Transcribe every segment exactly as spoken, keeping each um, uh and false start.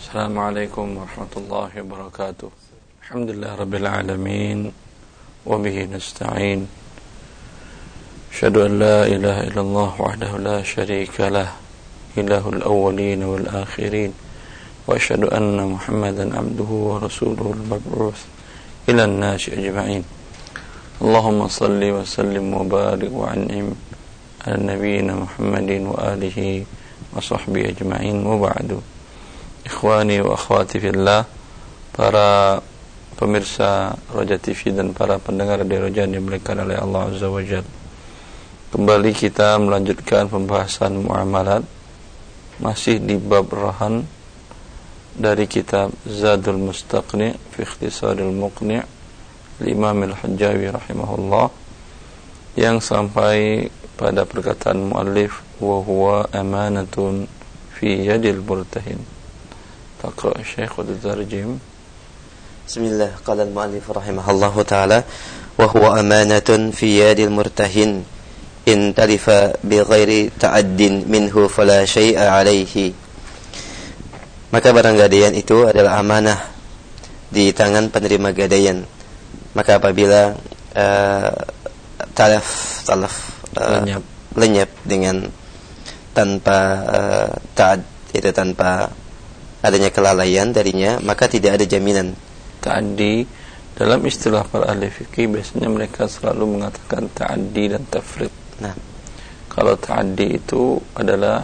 Assalamualaikum warahmatullahi wabarakatuh. Alhamdulillah rabbil alamin wa bihi nasta'in. Asyhadu an la ilaha illallah wahdahu la syarika lah, ilahul awwalin wal akhirin. Wa asyhadu anna Muhammadan abduhu wa rasuluhul mab'uts ila an-nasi ajma'in. Allahumma salli wa sallim wa barik wa an'im ala nabiyyina Muhammadin wa alihi wa sahbihi ajma'in wa ba'du. Ikhwani wa akhwati fillah, para pemirsa Roja T V dan para pendengar di Roja yang dimuliakan oleh Allah Azza wa Jalla. Kembali kita melanjutkan pembahasan muamalat, masih di bab rahan dari kitab Zadul Mustaqni fi Ikhtisaril Muqni' Imam Al-Hajjawi rahimahullah, yang sampai pada perkataan muallif wa huwa amanatun fi yadil murtahin. Taqra Syekh wa tarjim. Bismillah, qala al-mu'allif rahimahullahu ta'ala wa huwa amanatun fi yadil murtahin in talifa bi ghairi ta'addin minhu fala syai'a alaihi. Maka barang gadaian itu adalah amanah di tangan penerima gadaian. Maka apabila uh, talaf talaf uh, lenyap. lenyap dengan tanpa uh, ta'ad, itu tanpa adanya kelalaian darinya, maka tidak ada jaminan. Ta'addi dalam istilah para ahli fikih biasanya mereka selalu mengatakan ta'addi dan tafrid. Nah, kalau ta'addi itu adalah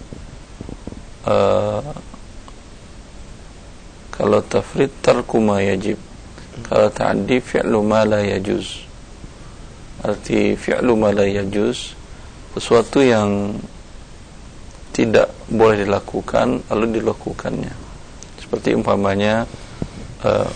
uh, kalau tafrid tarku ma yajib. Kalau ta'addi fi'lu ma la yajuz. Arti fi'lu ma la yajuz, sesuatu yang tidak boleh dilakukan lalu dilakukannya. Seperti umpamanya uh,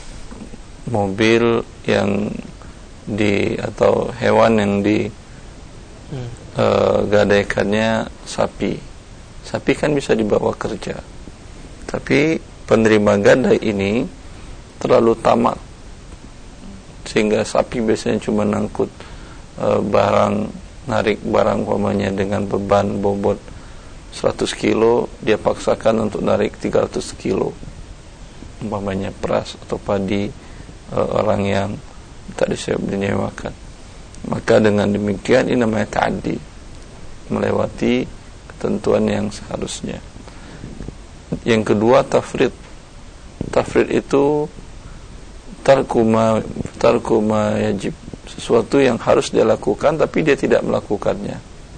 mobil yang di atau hewan yang di hmm. uh, gadaikannya sapi. Sapi kan bisa dibawa kerja. Tapi penerima gadai ini terlalu tamak sehingga sapi biasanya cuma nangkut uh, barang, narik barang umpamanya dengan beban bobot seratus kilo, dia paksakan untuk narik tiga ratus kilo, umpamanya beras atau padi e, orang yang tak dinyewakan. Maka dengan demikian ini namanya ta'addi, melewati ketentuan yang seharusnya. Yang kedua tafrid. Tafrid itu tarku ma tarku ma yajib, sesuatu yang harus dia lakukan tapi dia tidak melakukannya.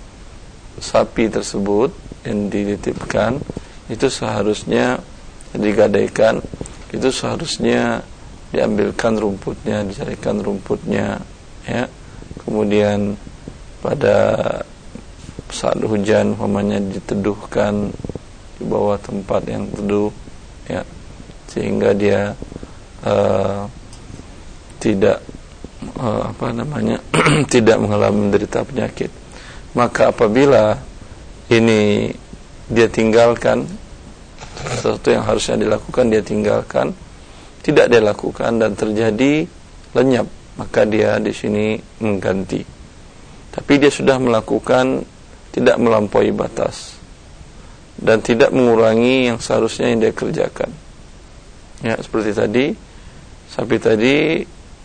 Sapi tersebut yang dititipkan itu seharusnya digadaikan, itu seharusnya diambilkan rumputnya, dicarikan rumputnya, ya. Kemudian pada saat hujan umpamanya diteduhkan di bawah tempat yang teduh, ya, sehingga dia uh, tidak uh, apa namanya tidak mengalami menderita penyakit. Maka apabila ini dia tinggalkan, sesuatu yang harusnya dilakukan dia tinggalkan, tidak dia lakukan dan terjadi lenyap, maka dia di sini mengganti. Tapi dia sudah melakukan, tidak melampaui batas dan tidak mengurangi yang seharusnya yang dia kerjakan. Ya, seperti tadi, sapi tadi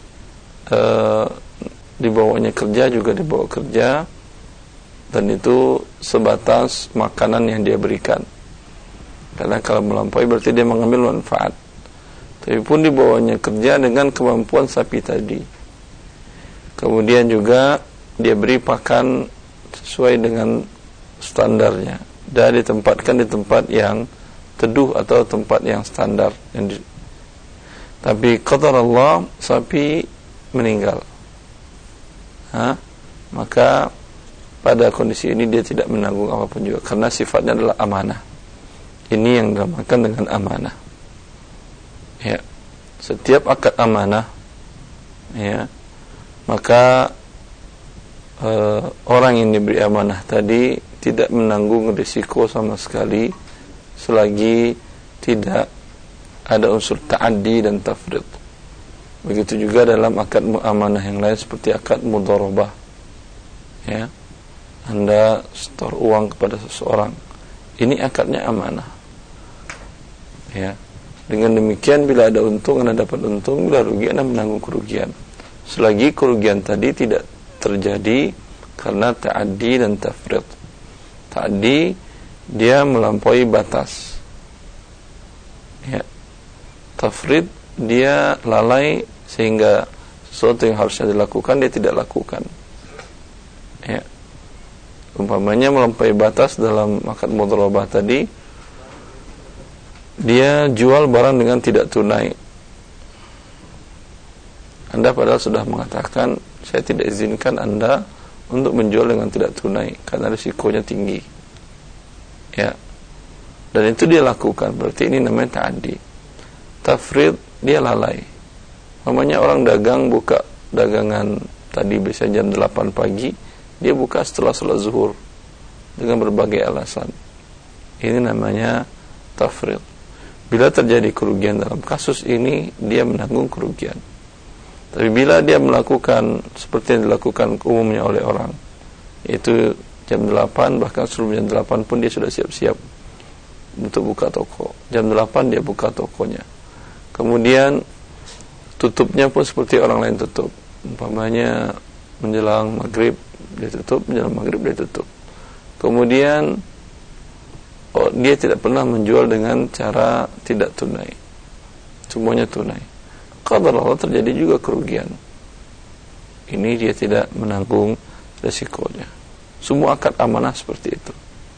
uh, dibawanya kerja juga dibawa kerja, dan itu sebatas makanan yang dia berikan. Karena kalau melampaui berarti dia mengambil manfaat. Tapi pun dibawanya kerja dengan kemampuan sapi tadi. Kemudian juga dia beri pakan sesuai dengan standarnya, dan ditempatkan di tempat yang teduh atau tempat yang standar. Yang di... Tapi qadar Allah, sapi meninggal. Ha? Maka pada kondisi ini dia tidak menanggung apapun juga, karena sifatnya adalah amanah. Ini yang dinamakan dengan amanah. Ya, setiap akad amanah, ya, maka uh, orang yang diberi amanah tadi tidak menanggung risiko sama sekali selagi tidak ada unsur ta'addi dan tafrid. Begitu juga dalam akad amanah yang lain seperti akad mudharabah. Ya, Anda setor uang kepada seseorang, ini akadnya amanah. Ya. Dengan demikian bila ada untung Anda dapat untung, bila rugi Anda menanggung kerugian. Selagi kerugian tadi tidak terjadi karena ta'addi dan tafrid. Ta'addi dia melampaui batas. Ya. Tafrid dia lalai sehingga sesuatu yang harusnya dilakukan dia tidak lakukan. Ya. Umpamanya melampaui batas dalam akad mudharabah tadi, dia jual barang dengan tidak tunai. Anda padahal sudah mengatakan saya tidak izinkan Anda untuk menjual dengan tidak tunai karena risikonya tinggi. Ya. Dan itu dia lakukan, berarti ini namanya ta'addi. Tafrid dia lalai. Namanya orang dagang buka dagangan tadi biasanya jam delapan pagi, dia buka setelah salat zuhur dengan berbagai alasan. Ini namanya tafrid. Bila terjadi kerugian dalam kasus ini, dia menanggung kerugian. Tapi bila dia melakukan seperti yang dilakukan umumnya oleh orang, yaitu jam delapan, bahkan sebelum jam delapan pun dia sudah siap-siap untuk buka toko. Jam delapan dia buka tokonya. Kemudian tutupnya pun seperti orang lain tutup. Umpamanya menjelang maghrib dia tutup, menjelang maghrib dia tutup. Kemudian oh, dia tidak pernah menjual dengan cara tidak tunai. Semuanya tunai. Qadar Allah terjadi juga kerugian. Ini dia tidak menanggung resikonya. Semua akad amanah seperti itu.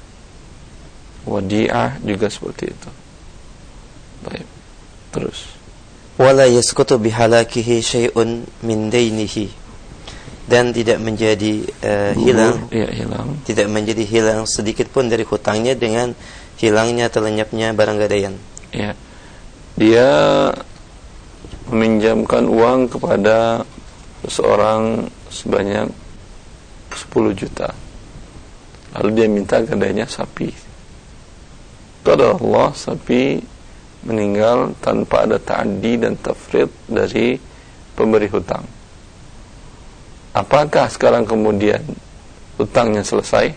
Wadi'ah juga seperti itu. Baik. Terus. Wala yasqutu bihalakihi syai'un min dainihi. Dan tidak menjadi uh, hilang, ya, hilang, tidak menjadi hilang sedikit pun dari hutangnya dengan hilangnya atau lenyapnya barang gadaian. Ya, dia meminjamkan uang kepada seseorang sebanyak sepuluh juta. Lalu dia minta gadainya sapi. Qadar Allah, sapi meninggal tanpa ada ta'addi dan tafrid dari pemberi hutang. Apakah sekarang kemudian hutangnya selesai?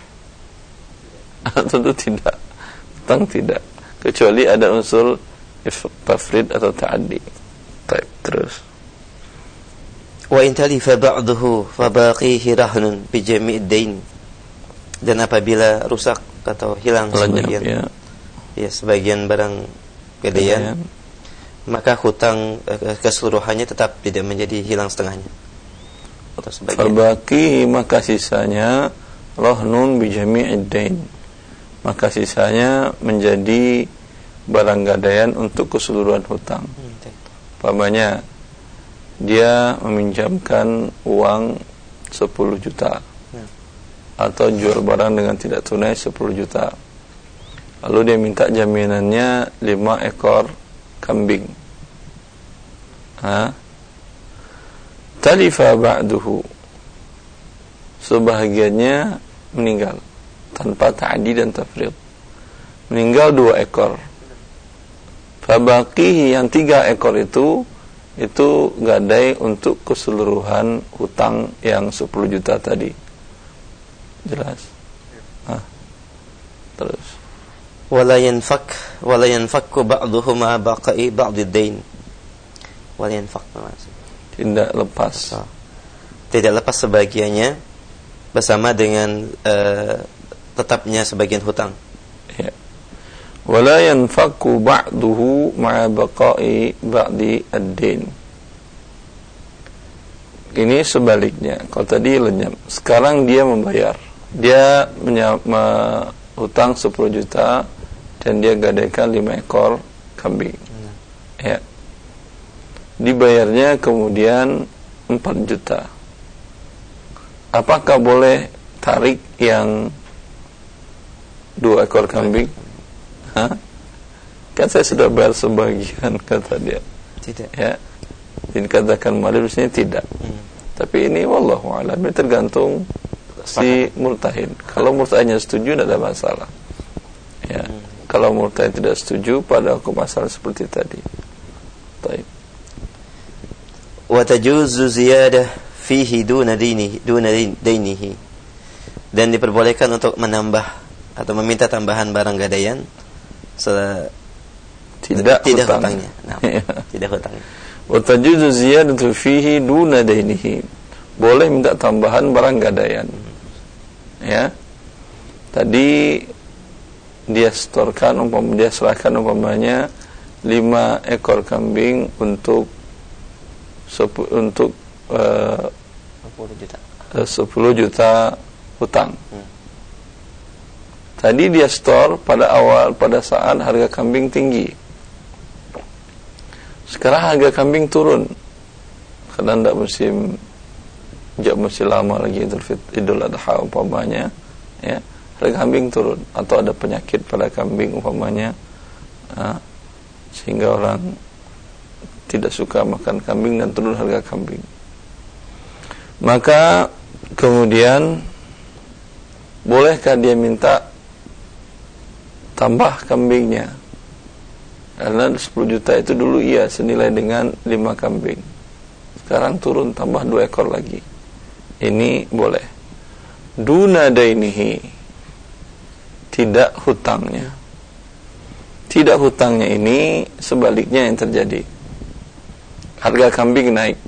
Tentu tidak. Hutang tidak, kecuali ada unsur tafrid atau ta'addi. Baik, terus. Wa in talifa ba'dahu fa baqihi rahnun bi jami'id dain. Dan apabila rusak atau hilang Lenyap, sebagian ya. ya sebagian barang gadaian, maka hutang eh, keseluruhannya tetap tidak menjadi hilang setengahnya atau sebagian. Fabaqi, maka sisanya rahnun bi jami'id dain. Maka sisanya menjadi barang gadaian untuk keseluruhan hutang. Umpamanya dia meminjamkan uang sepuluh juta ya, atau jual barang dengan tidak tunai sepuluh juta. Lalu dia minta jaminannya lima ekor kambing. Ha? Talifa ba'duhu, sebahagiannya meninggal tanpa ta'addi dan tafrid. Meninggal dua ekor. Fabaqihi, yang tiga ekor itu itu gadai untuk keseluruhan hutang yang sepuluh juta tadi. Jelas? Hah. Terus. Wala yanfak wala yanfakku ba'duhu ma baqa'i ba'did dain. Wala yanfak, tidak lepas. Tidak lepas sebagiannya bersama dengan uh, tetapnya sebagian hutang. Ya. Wala yanfakku ba'duhu ma'a baqa'i ba'di ad-dain. Ini sebaliknya. Kalau tadi lenyap, sekarang dia membayar. Dia menyama hutang sepuluh juta dan dia gadaikan lima ekor kambing. Hmm. Ya. Dibayarnya kemudian empat juta. Apakah boleh tarik yang dua ekor kambing? Hah? Kan saya sudah bayar sebagian, kata dia. Tidak. Ya. Dikatakan malih di sini tidak. Hmm. Tapi ini wallahu a'lam, tergantung si murtahid. Kalau murtahidnya setuju tidak ada masalah. Ya. Hmm. Kalau murtahid tidak setuju pada hukum asal seperti tadi. Baik. Wa tajuzu ziyadah fihi duna dinihi duna dainihi. Dan diperbolehkan untuk menambah atau meminta tambahan barang gadaian tidak, tidak hutang. hutangnya. Nah, tidak hutangnya. Wa tajuzu ziyadatu fihi duna dainihi. Boleh minta tambahan barang gadaian. Ya. Tadi dia setorkan umpam dia serahkan umpamanya lima ekor kambing untuk sepu, untuk uh, sepuluh juta. Uh, sepuluh juta hutang. Hmm. Tadi dia store pada awal pada saat harga kambing tinggi. Sekarang harga kambing turun karena tidak musim tidak musim lama lagi Idul Fitri, Idul Adha umpamanya, ya, harga kambing turun atau ada penyakit pada kambing umpamanya, uh, sehingga orang tidak suka makan kambing dan turun harga kambing. Maka kemudian bolehkah dia minta tambah kambingnya? Karena sepuluh juta itu dulu iya senilai dengan lima kambing. Sekarang turun tambah dua ekor lagi. Ini boleh. Duna dainihi, tidak hutangnya. Tidak hutangnya ini sebaliknya yang terjadi. Harga kambing naik.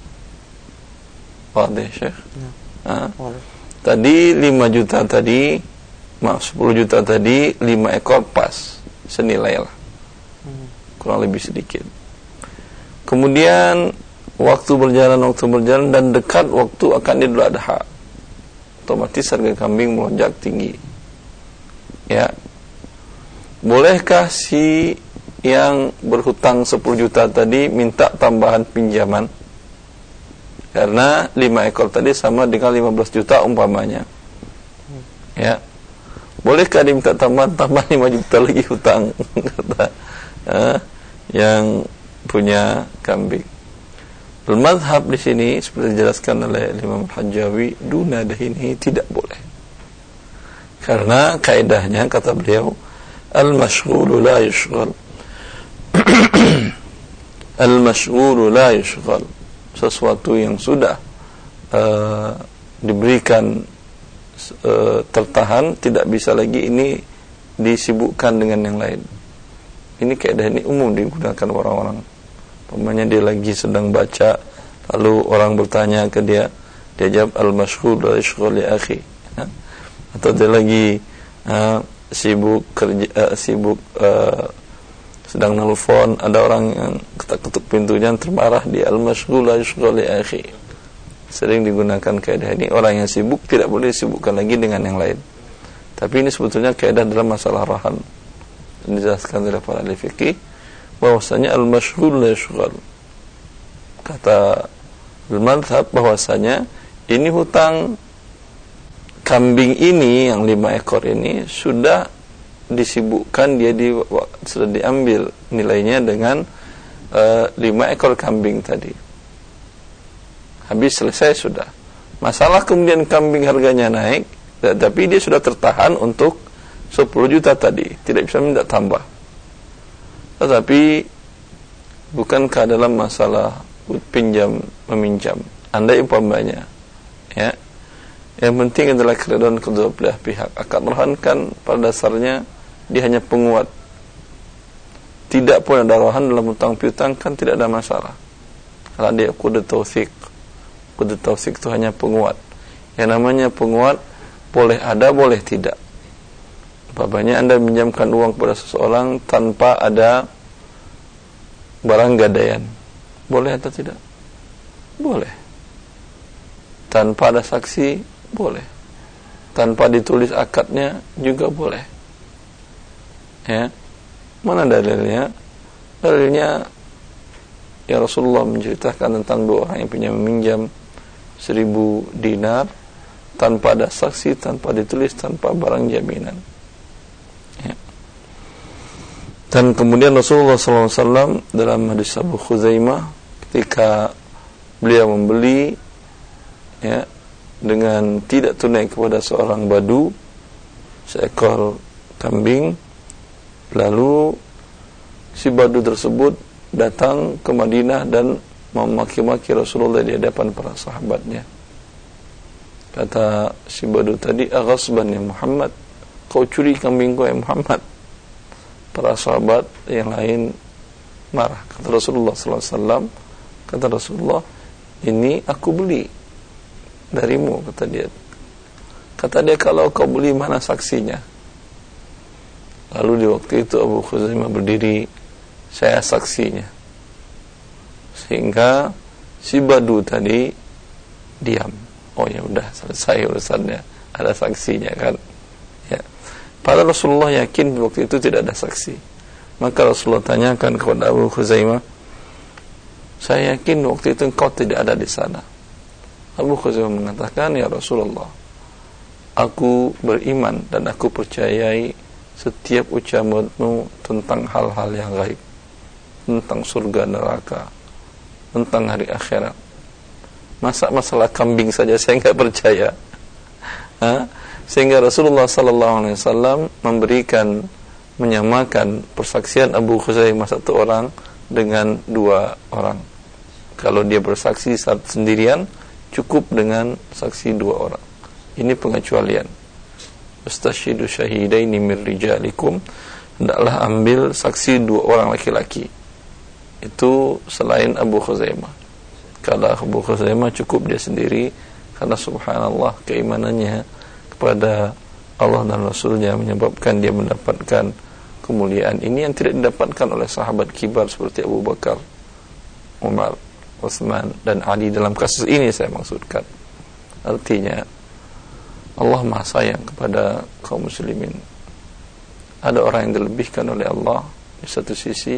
Wadah, Syekh. Ya. Tadi lima juta tadi, maaf sepuluh juta tadi, lima ekor pas senilai lah. Kurang lebih sedikit. Kemudian waktu berjalan, waktu berjalan dan dekat waktu akan Idul Adha, otomatis harga kambing melonjak tinggi. Ya, bolehkah si yang berhutang sepuluh juta tadi minta tambahan pinjaman? Karena lima ekor tadi sama dengan lima belas juta umpamanya. Ya, bolehkah diminta tambahan tambah lima juta lagi hutang? Kata eh, yang punya kambing. Al-madhhab di sini seperti dijelaskan oleh Imam Al-Hajjawi, duna dahini tidak boleh. Karena kaidahnya kata beliau, al-mashghulu la yushghal. Al-mashghulu la yushghal. Sesuatu yang sudah uh, diberikan uh, tertahan tidak bisa lagi ini disibukkan dengan yang lain. Ini kaidah ini umum digunakan orang-orang. Umpamanya dia lagi sedang baca, lalu orang bertanya ke dia, dia jawab al-mashghul la yushghal ya akhi. Atau dia lagi uh, sibuk kerja, uh, sibuk uh, sedang nelfon, ada orang yang ketuk-ketuk pintunya termarah, dia al-mashghul la yushghal ya akhi. Sering digunakan kaidah ini. Orang yang sibuk tidak boleh disibukkan lagi dengan yang lain. Tapi ini sebetulnya kaidah dalam masalah rahan. Dijelaskan oleh para ahli fikih bahwasanya al-mashghul la yushghal. Kata al-madhhab bahwasanya ini hutang kambing ini yang lima ekor ini sudah disibukkan, dia di, sudah diambil nilainya dengan uh, lima ekor kambing tadi. Habis selesai sudah. Masalah kemudian kambing harganya naik, tapi dia sudah tertahan untuk sepuluh juta tadi, tidak bisa minta tambah. Tetapi bukankah dalam masalah pinjam meminjam, andai umpamanya, ya, yang penting adalah keridhaan kedua belah pihak. Akad rahan kan pada dasarnya dia hanya penguat. Tidak pun ada rahan dalam hutang piutang kan tidak ada masalah. Kalau dia qud tautsik, qud tautsik itu hanya penguat. Yang namanya penguat boleh ada, boleh tidak. Umpamanya Anda minjamkan uang kepada seseorang tanpa ada barang gadaian, boleh atau tidak? Boleh. Tanpa ada saksi, boleh. Tanpa ditulis akadnya juga boleh. Ya, mana dalilnya? Dalilnya ya Rasulullah menceritakan tentang dua orang yang punya meminjam seribu dinar tanpa ada saksi, tanpa ditulis, tanpa barang jaminan. Dan kemudian Rasulullah sallallahu alaihi wasallam dalam hadis Abu Khuzaimah ketika beliau membeli, ya, dengan tidak tunai kepada seorang badu seekor kambing, lalu si badu tersebut datang ke Madinah dan memaki-maki Rasulullah di hadapan para sahabatnya. Kata si badu tadi, "Aghasban ya Muhammad, kau curi kambingku ya Muhammad." para sahabat yang lain marah. Kata Rasulullah sallallahu alaihi wasallam, kata Rasulullah, ini aku beli darimu, kata dia. Kata dia, kalau kau beli, mana saksinya? Lalu di waktu itu Abu Khuzaimah berdiri, saya saksinya. Sehingga si Badu tadi diam. Oh ya udah, selesai urusannya, ada saksinya kan. Ya. Padahal Rasulullah yakin waktu itu tidak ada saksi. Maka Rasulullah tanyakan kepada Abu Khuzaimah, saya yakin waktu itu engkau tidak ada di sana. Abu Khuzaimah mengatakan, ya Rasulullah, aku beriman dan aku percayai setiap ucapanmu tentang hal-hal yang gaib, tentang surga neraka, tentang hari akhirat. Masa masalah kambing saja saya enggak percaya. Ha? Sehingga Rasulullah sallallahu alaihi wasallam memberikan, menyamakan persaksian Abu Khuzaimah satu orang dengan dua orang. Kalau dia bersaksi sendirian, cukup dengan saksi dua orang. Ini pengecualian. Ustashidu syahidaini min rijalikum, hendaklah ambil saksi dua orang laki-laki. Itu selain Abu Khuzaimah. Kalau Abu Khuzaimah cukup dia sendiri, karena subhanallah keimanannya kepada Allah dan Rasulnya menyebabkan dia mendapatkan kemuliaan ini yang tidak didapatkan oleh sahabat kibar seperti Abu Bakar, Umar, Utsman dan Ali. Dalam kasus ini saya maksudkan, artinya Allah Maha sayang kepada kaum muslimin. Ada orang yang dilebihkan oleh Allah di satu sisi,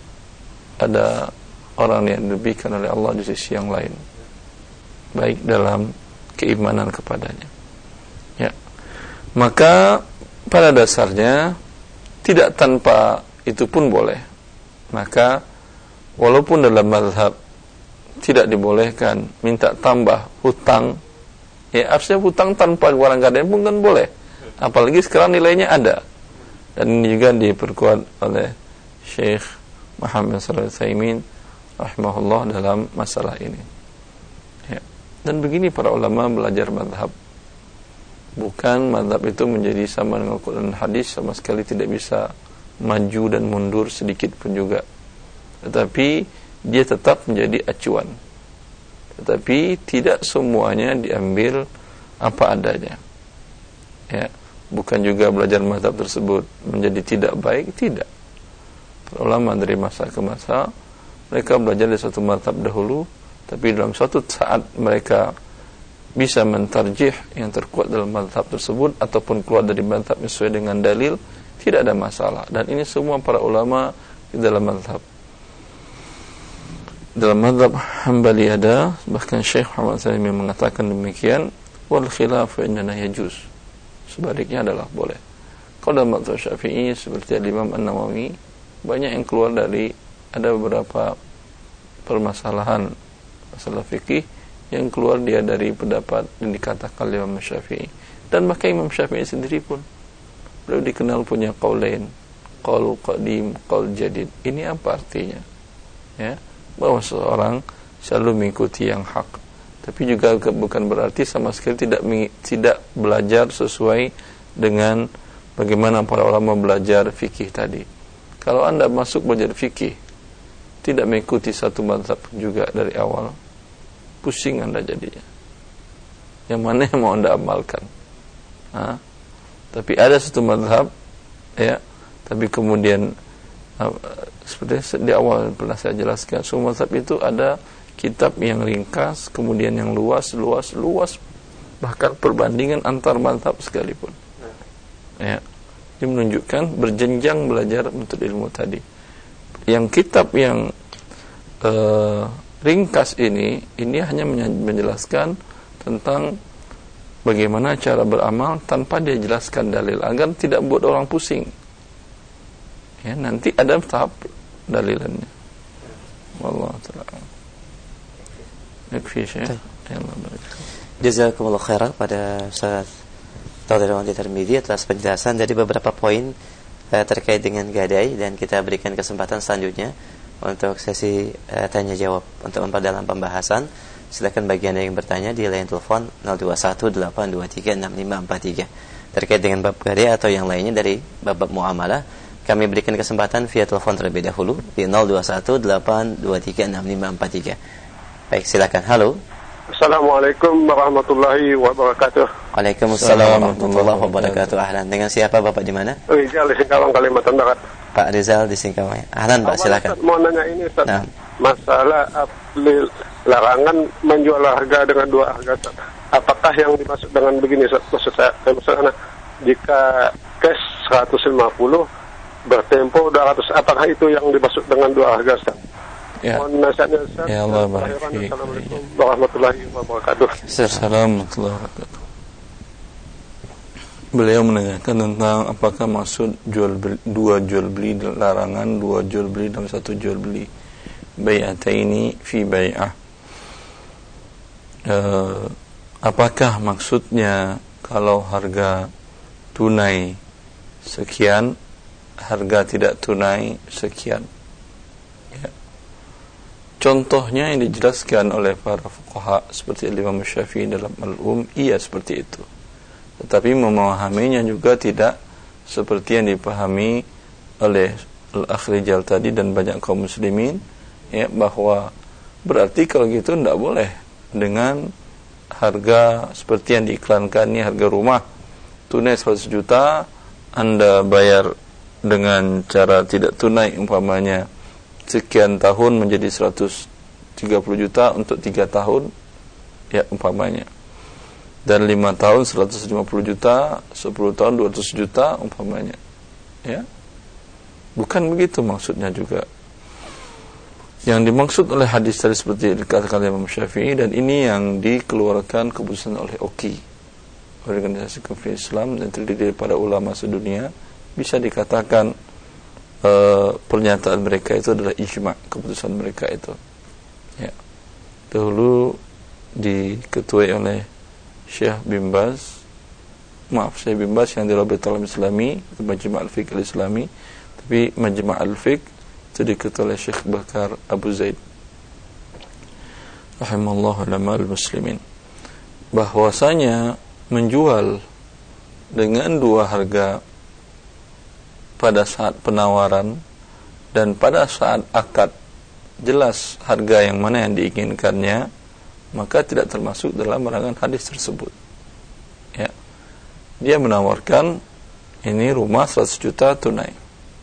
ada orang yang dilebihkan oleh Allah di sisi yang lain, baik dalam keimanan kepadanya. Ya. Maka pada dasarnya tidak tanpa itu pun boleh. Maka walaupun dalam mazhab tidak dibolehkan minta tambah hutang, ya harusnya hutang tanpa barang gadaian pun kan boleh. Apalagi sekarang nilainya ada. Dan ini juga diperkuat oleh Syekh Muhammad Shalih Al-Utsaimin rahimahullah dalam masalah ini. Ya. Dan begini para ulama belajar mazhab. Bukan mazhab itu menjadi sama dengan Quran dan hadis, sama sekali tidak bisa maju dan mundur sedikit pun juga. Tetapi dia tetap menjadi acuan. Tetapi tidak semuanya diambil apa adanya. Ya, bukan juga belajar mazhab tersebut menjadi tidak baik, tidak. Para ulama dari masa ke masa mereka belajar dari satu mazhab dahulu, tapi dalam suatu saat mereka bisa mentarjih yang terkuat dalam mazhab tersebut ataupun keluar dari mazhab sesuai dengan dalil, tidak ada masalah. Dan ini semua para ulama di dalam mazhab. Dalam mazhab Hambali ada, bahkan Syekh Muhammad Salim mengatakan demikian, wal khilafu indana yajuz. Sebaliknya adalah boleh. Kalau dalam mazhab Syafi'i seperti Imam An-Nawawi, banyak yang keluar dari, ada beberapa permasalahan masalah fikih yang keluar dia dari pendapat yang dikatakan oleh Imam Syafi'i. Dan maka Imam Syafi'i sendiri pun beliau dikenal punya qaulain, qaul qadim, qaul jadid. Ini apa artinya? Ya, bahwa seorang selalu mengikuti yang hak, tapi juga bukan berarti sama sekali tidak tidak belajar sesuai dengan bagaimana para ulama belajar fikih tadi. Kalau Anda masuk belajar fikih tidak mengikuti satu mazhab juga dari awal, pusing Anda jadinya. Yang mana yang mau Anda amalkan? Ha? Tapi ada satu mazhab, ya, tapi kemudian uh, seperti di awal pernah saya jelaskan, semua mazhab itu ada kitab yang ringkas, kemudian yang luas, luas, luas, bahkan perbandingan antar mazhab sekalipun. Ya, ini menunjukkan berjenjang belajar untuk ilmu tadi. Yang kitab yang uh, ringkas ini, ini hanya menjelaskan tentang bagaimana cara beramal tanpa dia jelaskan dalil, agar tidak buat orang pusing. Ya, nanti ada tahap dalilannya. Wallahu ta'ala. Yakfi Syekh. Jazakumullah khairan pada Ustaz Tauhid Tirmidzi atas penjelasan dari beberapa poin uh, terkait dengan gadai, dan kita berikan kesempatan selanjutnya untuk sesi uh, tanya jawab untuk memperdalam pembahasan. Silakan bagi Anda yang bertanya di line telepon nol dua satu delapan dua tiga enam lima empat tiga terkait dengan bab gadai atau yang lainnya dari bab-bab muamalah. Kami berikan kesempatan via telepon terlebih dahulu di nol dua satu delapan dua tiga enam lima empat tiga. Baik, silakan. Halo. Assalamualaikum warahmatullahi wabarakatuh. Waalaikumsalam warahmatullahi wabarakatuh. Ahlan. Dengan siapa Bapak di mana? Rizal di Singkawang, Kalimantan Barat. Pak Rizal di Singkawang. Ahlan Pak, silakan. Ustaz, mau nanya ini Ustaz. Nah. Masalah apli, larangan menjual harga dengan dua harga. Apakah yang dimaksud dengan begini Ustaz? Maksud saya, misalnya jika cash seratus lima puluh bertempo dua ratus, apakah itu yang dimaksud dengan dua harga Ustaz? Ya. Mohon nasihatnya Ustaz. Ya Allah barik. Assalamualaikum warahmatullahi wabarakatuh. Assalamualaikum warahmatullahi wabarakatuh. Beliau menanyakan tentang apakah maksud jual beli, dua jual beli larangan, dua jual beli dalam satu jual beli. Bai'ataini fi bai'ah. Uh, apakah maksudnya kalau harga tunai sekian, harga tidak tunai sekian? Ya. Contohnya yang dijelaskan oleh para fuqaha seperti Imam Syafi'i dalam Al-Um, iya seperti itu. Tetapi memahaminya juga tidak seperti yang dipahami oleh Al-Akh Rijal tadi dan banyak kaum muslimin, ya, bahwa berarti kalau gitu tidak boleh dengan harga seperti yang diiklankan ini, harga rumah tunai seratus juta, Anda bayar dengan cara tidak tunai umpamanya sekian tahun menjadi seratus tiga puluh juta untuk tiga tahun, ya umpamanya, dan lima tahun seratus lima puluh juta, sepuluh tahun dua ratus juta umpamanya, ya. Bukan begitu maksudnya juga. Yang dimaksud oleh hadis tadi seperti dikatakan oleh Imam Syafi'i, dan ini yang dikeluarkan keputusan oleh O K I, Organisasi Kefir Islam, dan terdiri daripada ulama sedunia, bisa dikatakan uh, pernyataan mereka itu adalah ijma', keputusan mereka itu, ya. Dahulu diketuai oleh Syekh bin Baz, maaf Syekh bin Baz yang di Rabitul Alam Islami, itu Majma' al-Fiqh al-Islami, tapi Majma' al-Fiqh itu diketuai oleh Syekh Bakar Abu Zaid rahimallahu alamal muslimin, bahwasanya menjual dengan dua harga pada saat penawaran dan pada saat akad jelas harga yang mana yang diinginkannya, maka tidak termasuk dalam larangan hadis tersebut, ya. Dia menawarkan ini rumah seratus juta tunai,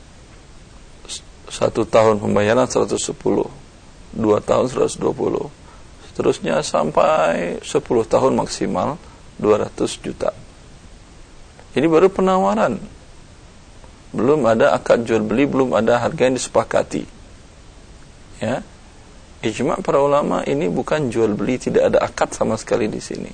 satu tahun pembayaran seratus sepuluh, dua tahun seratus dua puluh, seterusnya sampai sepuluh tahun maksimal dua ratus juta. Ini baru penawaran, belum ada akad jual beli, belum ada harga yang disepakati, ya. Ijma' para ulama ini bukan jual beli, tidak ada akad sama sekali di sini.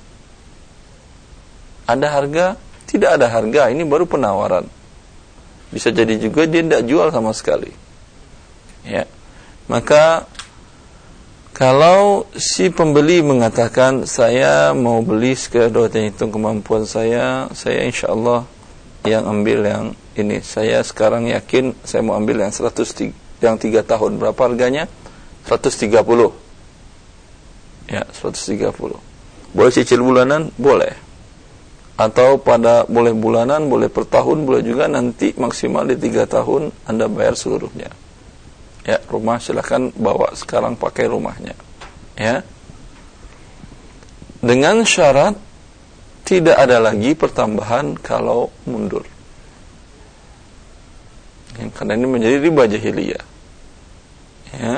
Ada harga, tidak ada harga, ini baru penawaran. Bisa jadi juga dia tidak jual sama sekali, ya. Maka kalau si pembeli mengatakan saya mau beli sekedar hitung kemampuan saya, saya insya Allah yang ambil yang ini, saya sekarang yakin saya mau ambil yang seratus, yang tiga tahun, berapa harganya? seratus tiga puluh, ya, seratus tiga puluh. Boleh cicil bulanan? Boleh. Atau pada boleh bulanan, boleh per tahun, boleh juga nanti maksimal di tiga tahun Anda bayar seluruhnya. Ya, rumah silakan bawa sekarang pakai rumahnya, ya. Dengan syarat tidak ada lagi pertambahan kalau mundur, ya, karena ini menjadi riba jahiliyah, ya.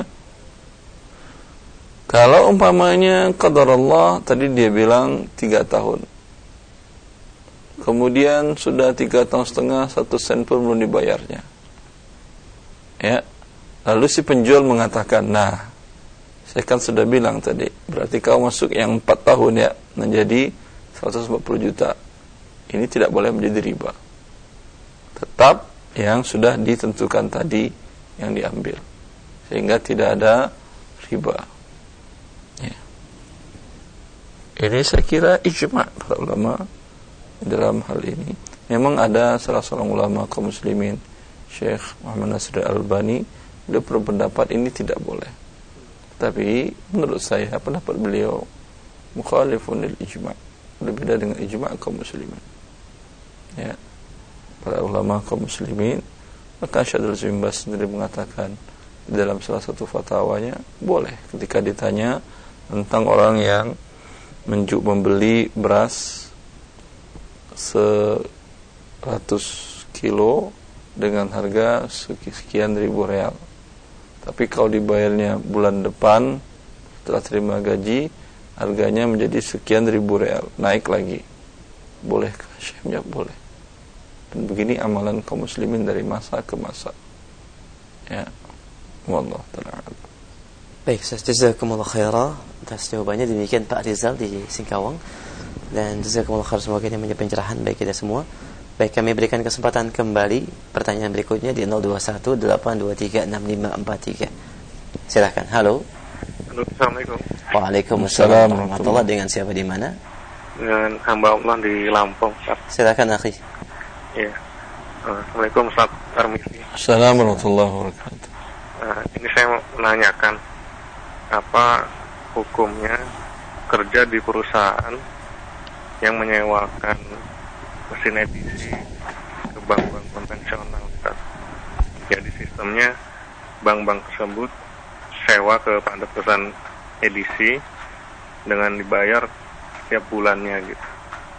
Kalau umpamanya qadarullah tadi dia bilang tiga tahun, kemudian sudah tiga tahun setengah, satu sen pun belum dibayarnya, ya. Lalu si penjual mengatakan, nah, saya kan sudah bilang tadi, berarti kau masuk yang empat tahun ya, menjadi seratus empat puluh juta. Ini tidak boleh menjadi riba. Tetap yang sudah ditentukan tadi yang diambil, sehingga tidak ada riba. Ya. Ini saya kira ijma' para ulama dalam hal ini. Memang ada salah seorang ulama kaum muslimin, Syekh Muhammad Nasir Al-Albani, beliau berpendapat ini tidak boleh. Tapi menurut saya pendapat beliau mukhalifun lil ijma', berbeda dengan ijma' kaum muslimin. Ya. Para ulama kaum muslimin Maka Syaikhul Bin Baz sendiri mengatakan dalam salah satu fatwanya, boleh ketika ditanya tentang orang yang menju membeli beras seratus kilo dengan harga sekian ribu real. Tapi kalau dibayarnya bulan depan setelah terima gaji, harganya menjadi sekian ribu real, naik lagi. Bolehkah? Syekhnya boleh. Dan begini amalan kaum muslimin dari masa ke masa. Ya. Wallahu ta'ala. Baik, jazakumullah khairah atas jawabannya. Demikian Pak Rizal di Singkawang. Dan jazakumullah khair, semoga ini menjadi pencerahan bagi kita semua. Baik, kami berikan kesempatan kembali pertanyaan berikutnya di nol dua satu delapan dua tiga enam lima empat tiga. Silakan. Halo. Halo, Assalamualaikum. Waalaikumsalam warahmatullahi. Dengan siapa di mana? Dengan hamba Allah di Lampung, Pak. Silakan, akhi. Iya. Assalamualaikum warahmatullahi wabarakatuh. Assalamualaikum warahmatullahi wabarakatuh. Nah, ini saya mau menanyakan apa hukumnya kerja di perusahaan yang menyewakan mesin edisi ke bank-bank konvensional, Ustaz. Jadi sistemnya bank-bank tersebut sewa ke pesan edisi dengan dibayar setiap bulannya gitu.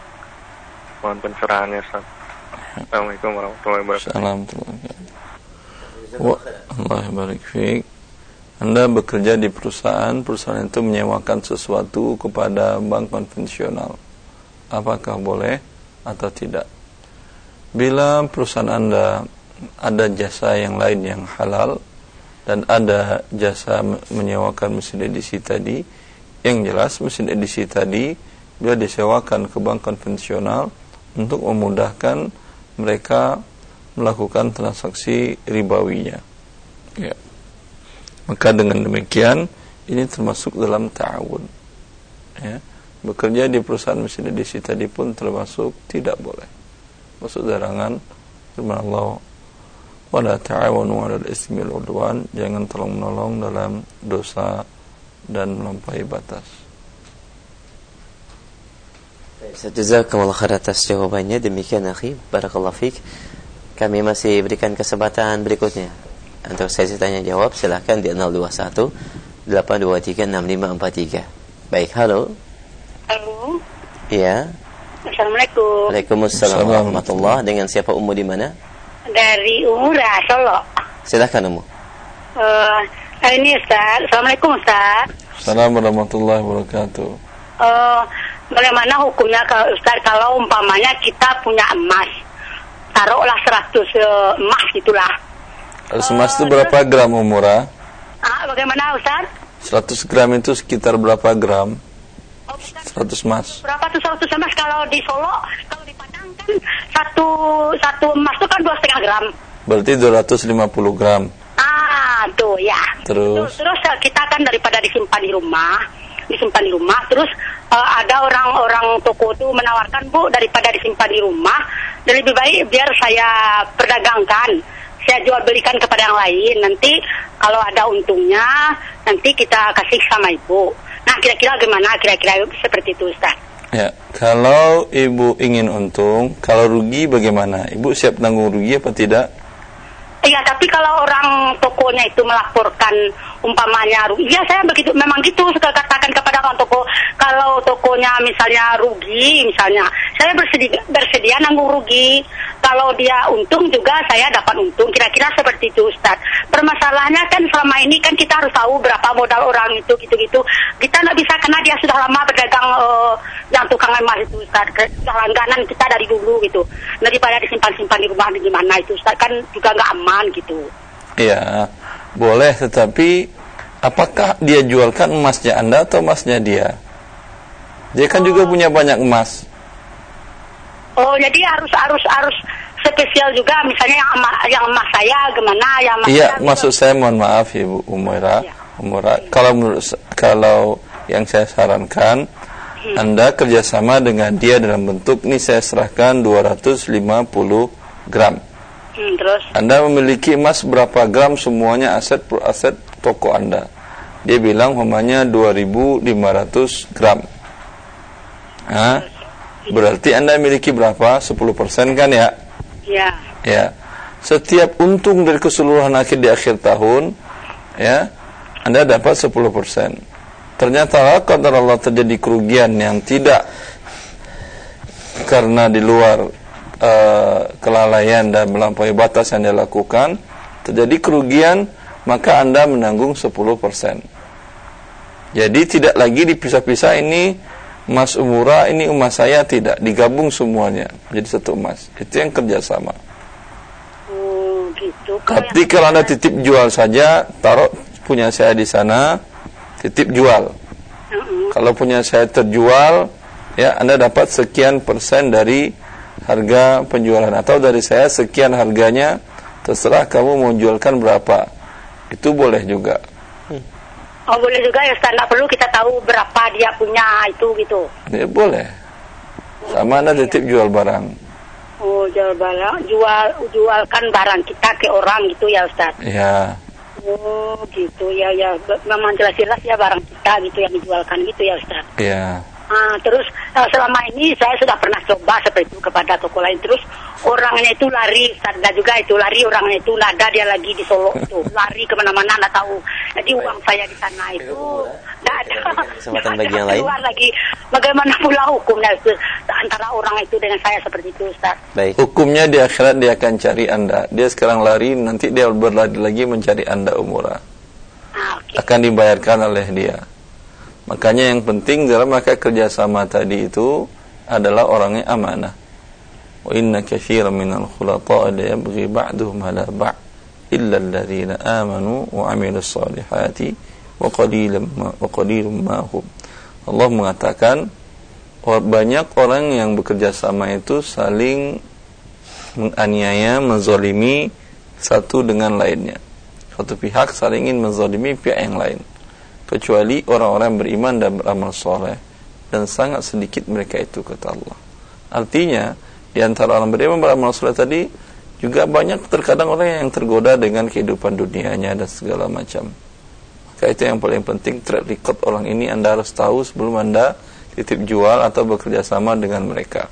Mohon pencerahannya, Ustaz. Assalamualaikum warahmatullahi wabarakatuh. Assalamualaikum. Allah barik fiik. Anda bekerja di perusahaan, perusahaan itu menyewakan sesuatu kepada bank konvensional. Apakah boleh atau tidak? Bila perusahaan Anda ada jasa yang lain yang halal dan ada jasa menyewakan mesin edisi tadi, yang jelas mesin edisi tadi bila disewakan ke bank konvensional untuk memudahkan mereka melakukan transaksi ribawinya. Ya. Maka dengan demikian ini termasuk dalam ta'awun. Ya. Bekerja di perusahaan mesin edisi tadi pun termasuk tidak boleh. Masuk larangan firman Allah, wa la ta'awanu 'alal ismi wal 'udwan, jangan tolong menolong dalam dosa dan melampaui batas. Jazakumullah khair atas jawabannya. Demikian, akhi, barakallahu fiik. Kami masih berikan kesempatan berikutnya untuk sesi tanya jawab. Silakan di nol dua satu delapan dua tiga enam lima empat tiga. Baik, halo. Halo. Iya. Assalamualaikum. Waalaikumsalam warahmatullahi. Dengan siapa, Ummu di mana? Dari Umurah, Solo. Silakan, Ummu. Uh, ini Ustaz. Assalamualaikum, Ustaz. Assalamualaikum warahmatullahi wabarakatuh. Uh, bagaimana hukumnya kalau Ustaz kalau umpamanya kita punya emas, taruhlah seratus uh, emas gitulah. Seratus emas itu berapa gram, Umurah? Ah, bagaimana, Ustaz? seratus gram itu sekitar berapa gram? Oh, bukan. seratus emas. Berapa tuh seratus emas kalau di Solo? Kalau di Padang kan satu satu emas itu kan dua setengah gram. Berarti dua ratus lima puluh gram. Ah, tuh ya. Terus? Terus, terus kita kan daripada disimpan di rumah, disimpan di rumah, terus uh, ada orang-orang toko tuh menawarkan, Bu, daripada disimpan di rumah, lebih baik biar saya perdagangkan, saya jual belikan kepada yang lain. Nanti kalau ada untungnya, nanti kita kasih sama ibu. Nah, kira-kira gimana? Kira-kira seperti itu, Ustaz. Ya, kalau ibu ingin untung, kalau rugi bagaimana? Ibu siap tanggung rugi apa tidak? Iya, tapi kalau orang tokonya itu melaporkan umpamanya rugi, ya saya begitu, memang gitu suka katakan kepada orang toko, kalau tokonya misalnya rugi, misalnya saya bersedia, bersedia nanggung rugi, kalau dia untung juga saya dapat untung, kira-kira seperti itu, Ustaz. Permasalahannya kan selama ini kan kita harus tahu berapa modal orang itu, gitu-gitu. Kita nggak bisa karena dia sudah lama berdagang uh, yang tukang emas itu, Ustaz. Sudah langganan kita dari dulu gitu. Daripada disimpan-simpan di rumah gimana itu, Ustaz, kan juga nggak aman gitu. Iya, boleh, tetapi apakah dia jualkan emasnya Anda atau emasnya dia? Dia kan oh. juga punya banyak emas. Oh, jadi harus harus harus spesial juga, misalnya yang emas, yang emas saya gimana, yang emas Iya, saya, maksud saya mohon maaf Ibu Umaira, ya. Umaira, kalau menurut kalau yang saya sarankan, hmm. Anda kerjasama dengan dia dalam bentuk ini saya serahkan dua ratus lima puluh gram. Hmm, terus? Anda memiliki emas berapa gram, semuanya aset per aset toko Anda. Dia bilang umpamanya dua ribu lima ratus gram. Nah, berarti Anda miliki berapa? sepuluh persen kan ya? Ya. Ya. setiap untung dari keseluruhan akhir di akhir tahun, ya, Anda dapat sepuluh persen. Ternyata qadar Allah terjadi kerugian yang tidak karena di luar uh, kelalaian dan melampaui batas yang dilakukan, terjadi kerugian, maka Anda menanggung sepuluh persen. Jadi tidak lagi dipisah-pisah, ini emas umurah, ini emas saya, tidak, digabung semuanya jadi satu emas. Itu yang kerjasama. Oh, gitu. Tapi kalau Anda titip jual saja, taruh punya saya di sana, titip jual. Uh-uh. Kalau punya saya terjual, ya Anda dapat sekian persen dari harga penjualan, atau dari saya sekian harganya, terserah kamu mau jualkan berapa. Itu boleh juga. Oh, boleh juga ya Ustaz, nggak perlu kita tahu berapa dia punya itu gitu. Ya boleh. Sama Anda titip jual barang. Oh, jual barang, jual jualkan barang kita ke orang gitu ya Ustaz. Ya. Oh, gitu ya, ya. Memang jelas-jelas ya barang kita gitu yang dijualkan gitu ya Ustaz. Ya. Ah, terus selama ini saya sudah pernah coba seperti itu kepada toko lain, terus orangnya itu lari, ada juga itu lari, orangnya itu nggak ada, dia lagi di Solo itu lari kemana-mana nggak tahu. Jadi uang saya di sana itu nggak ada. Kesempatan bagi yang lain. Lagi, bagaimana pula hukumnya itu antara orang itu dengan saya seperti itu, Ustaz? Baik. Hukumnya di akhirat dia akan cari Anda. Dia sekarang lari, nanti dia berlari lagi mencari Anda umurah. Ah, okay. Akan dibayarkan oleh dia. Makanya yang penting dalam maka kerjasama tadi itu adalah orangnya amanah. Wa inna katsiran minal khulata'i la yabghi ba'duhum ala ba'd illa alladziina aamanu wa 'amilus shalihati wa qalilan ma wa qalilum ma hum. Allah mengatakan banyak orang yang bekerja sama itu saling menganiaya, menzalimi satu dengan lainnya. Satu pihak saling ingin menzalimi pihak yang lain, kecuali orang-orang beriman dan beramal soleh, dan sangat sedikit mereka itu, kata Allah. Artinya di antara orang beriman beramal soleh tadi juga banyak terkadang orang yang tergoda dengan kehidupan dunianya dan segala macam. Maka itu yang paling penting, track record orang ini Anda harus tahu sebelum Anda titip jual atau bekerja sama dengan mereka.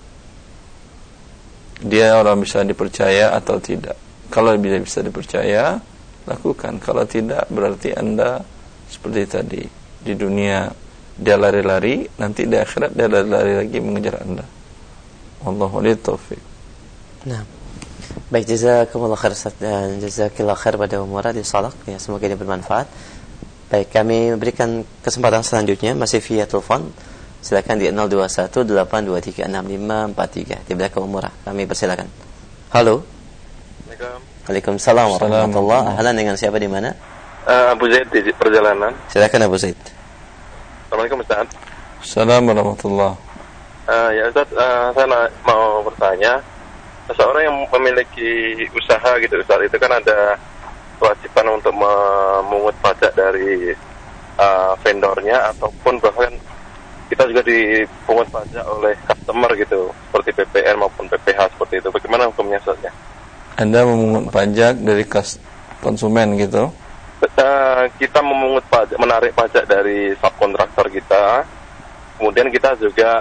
Dia orang bisa dipercaya atau tidak. Kalau bisa bisa dipercaya, lakukan. Kalau tidak, berarti Anda seperti tadi, di dunia dia lari-lari, nanti di akhirat dia lari-lari lagi mengejar Anda. Wallahu a'lam taufiq. Nah, baik, jazakumullah khair dan jazakillah khair pada umurah di Salak, ya, semoga ini bermanfaat. Baik, kami berikan kesempatan selanjutnya masih via telepon. Silakan di nol dua satu delapan dua tiga enam lima empat tiga di belakang umurah. Kami persilakan. Halo. Assalamualaikum. Waalaikumsalam warahmatullahi wabarakatuh. Ahlan, dengan siapa di mana? Uh, Abu Zaid di perjalanan. Silakan Abu Zaid. Assalamualaikum Ustaz. Assalamualaikum warahmatullahi. Uh, ya Ustaz, uh, saya mau bertanya, seseorang yang memiliki usaha gitu Ustaz, itu kan ada kewajiban untuk memungut pajak dari uh, vendornya, ataupun bahkan kita juga dipungut pajak oleh customer gitu, seperti P P N maupun P P H seperti itu. Bagaimana hukumnya Ustaz? Anda memungut pajak dari kas konsumen gitu? Uh, kita memungut pajak, menarik pajak dari subkontraktor kita, kemudian kita juga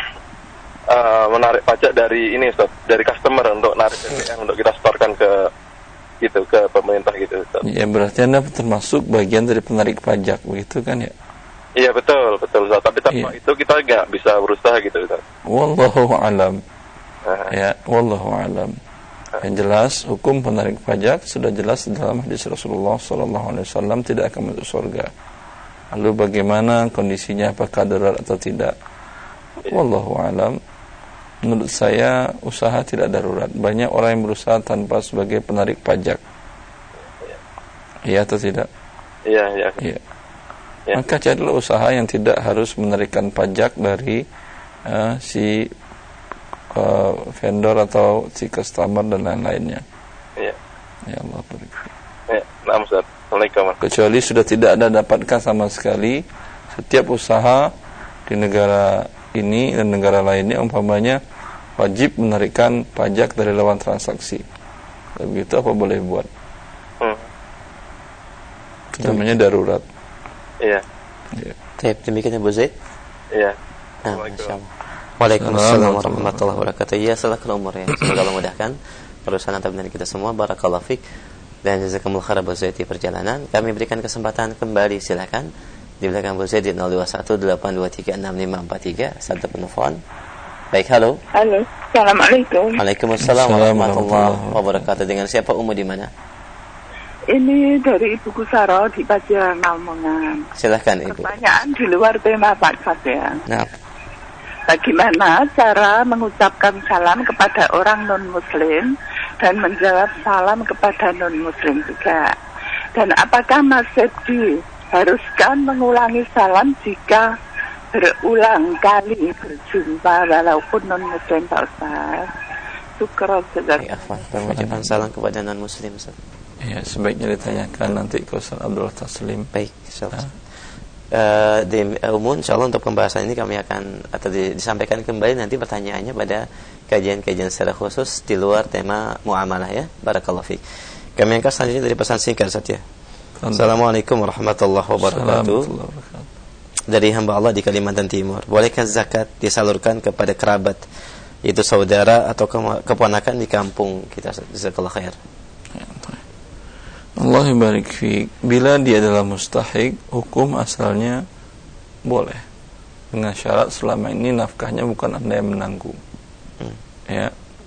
uh, menarik pajak dari ini Ustaz, dari customer untuk narik P P N untuk kita setorkan ke gitu ke pemerintah gitu Ustaz. Ya, berarti Anda termasuk bagian dari penarik pajak, begitu kan ya? Iya betul, betul Ustaz. Tapi tanpa ya. itu kita nggak bisa berusaha gitu Ustaz. Wallahu a'lam. Uh. Ya, wallahu a'lam. Yang jelas hukum penarik pajak sudah jelas dalam hadis Rasulullah sallallahu alaihi wasallam, tidak akan masuk surga. Lalu bagaimana kondisinya, apakah darurat atau tidak? Wallahu a'lam. Menurut saya usaha tidak darurat. Banyak orang yang berusaha tanpa sebagai penarik pajak. Iya atau tidak? Iya, iya. Iya. Ya. Maka carilah usaha yang tidak harus menarikkan pajak dari uh, si uh, vendor atau si customer dan lain-lainnya. Iya. Ya Allah berikan. Ya, nah Ustaz. Assalamualaikum. Kecuali sudah tidak ada dapatkan sama sekali, setiap usaha di negara ini dan negara lainnya umpamanya wajib menarikkan pajak dari lawan transaksi. Begitu apa boleh buat? Hmm. Itu namanya darurat. Iya. Ya. Baik, demikian Abu Zaid. Iya. Nah, insyaallah. Waalaikumsalam warahmatullahi wabarakatuh. Ya, salah umur ya. Semoga Allah mudahkan. perusahaan atau dari kita semua. Barakallahu fiik dan jazakumullah khairan Bu Zaid di perjalanan. Kami berikan kesempatan kembali, silakan di belakang Bu Zaid di nol dua satu delapan dua tiga enam lima empat tiga. Satu penelpon. Baik, halo. Halo. Assalamualaikum. Waalaikumsalam warahmatullahi wabarakatuh. Dengan siapa, Umu, di mana? Ini dari Ibu Kusaro di Pacian Lamongan. Silahkan, Ibu. Pertanyaan di luar tema Pak Ustaz ya. Nah. Bagaimana cara mengucapkan salam kepada orang non-muslim dan menjawab salam kepada non-muslim juga? Dan apakah masih diharuskan mengulangi salam jika berulang kali berjumpa walaupun non-muslim, Pak Ustaz? Syukran. Mengucapkan salam kepada non-muslim, Ustaz. Ya, sebaiknya ditanyakan nanti ke Ustaz Abdul Taslim. Baik, insyaallah. Uh, di uh, umum insyaallah untuk pembahasan ini kami akan atau di, disampaikan kembali nanti pertanyaannya pada kajian-kajian secara khusus di luar tema muamalah ya. Barakallahu fiik. Kami angkat selanjutnya dari pesan singkat saja. Assalamualaikum warahmatullahi wabarakatuh. Dari hamba Allah di Kalimantan Timur, bolehkah zakat disalurkan kepada kerabat, yaitu saudara atau keponakan di kampung kita? Jazakallahu khair. Allah barik fiik. Bila dia adalah mustahik, hukum asalnya boleh, dengan syarat selama ini nafkahnya bukan Anda yang menanggung. hmm. Ya,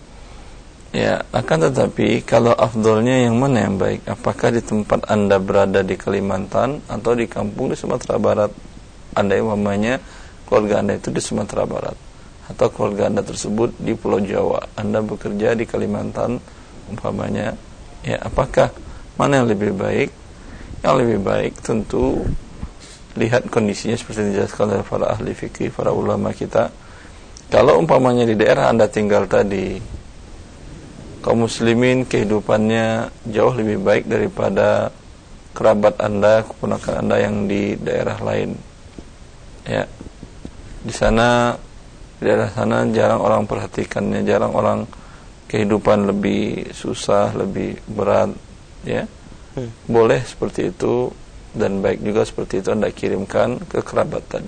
ya. Akan tetapi kalau afdolnya yang mana yang baik? Apakah di tempat Anda berada di Kalimantan atau di kampung di Sumatera Barat? Anda yang umpamanya keluarga Anda itu di Sumatera Barat, atau keluarga Anda tersebut di Pulau Jawa, Anda bekerja di Kalimantan umpamanya, ya, apakah mana yang lebih baik? Yang lebih baik tentu lihat kondisinya seperti dijelaskan oleh para ahli fikih, para ulama kita. Kalau umpamanya di daerah Anda tinggal tadi, kaum muslimin kehidupannya jauh lebih baik daripada kerabat Anda, keponakan Anda yang di daerah lain. Ya, di sana, di daerah sana jarang orang perhatikannya, jarang orang, kehidupan lebih susah, lebih berat. Ya, hmm. boleh seperti itu, dan baik juga seperti itu Anda kirimkan ke kerabat tadi.